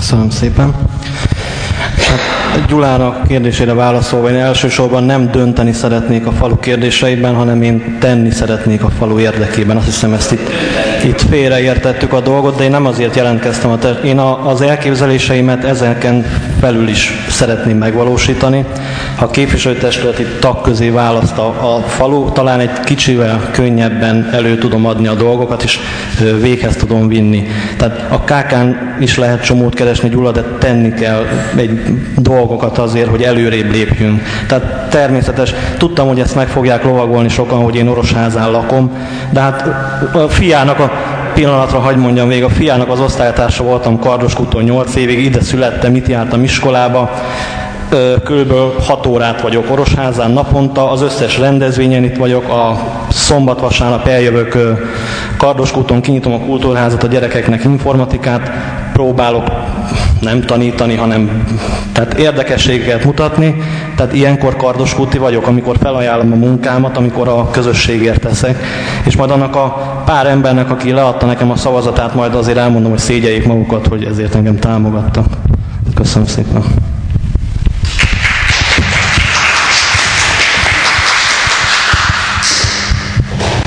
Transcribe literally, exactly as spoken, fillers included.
Köszönöm szépen. Hát Gyulának kérdésére válaszolva, én elsősorban nem dönteni szeretnék a falu kérdéseiben, hanem én tenni szeretnék a falu érdekében. Azt hiszem, ezt itt, itt félreértettük a dolgot, de én nem azért jelentkeztem. A te- én a, az elképzeléseimet ezeken felül is szeretném megvalósítani. Ha a képviselőtestületi tag közé választ a, a falu, talán egy kicsivel könnyebben elő tudom adni a dolgokat, és véghez tudom vinni. Tehát a kákán is lehet csomót keresni, Gyula, de tenni kell egy dolgokat azért, hogy előrébb lépjünk. Tehát természetes. Tudtam, hogy ezt meg fogják lovagolni sokan, hogy én Orosházán lakom, de hát a fiának a pillanatra, hagy mondjam végig, a fiának az osztálytársa voltam Kardoskúton nyolc évig, ide születtem, itt jártam iskolába, körülbelül hat órát vagyok Orosházán naponta, az összes rendezvényen itt vagyok, a szombat-vasárnap eljövök Kardoskúton, kinyitom a kultúrházat, a gyerekeknek informatikát próbálok nem tanítani, hanem tehát érdekességeket mutatni, tehát ilyenkor kardoskúti vagyok, amikor felajánlom a munkámat, amikor a közösségért teszek, és majd annak a pár embernek, aki leadta nekem a szavazatát, majd azért elmondom, hogy szégyeljék magukat, hogy ezért engem támogattak. Köszönöm szépen.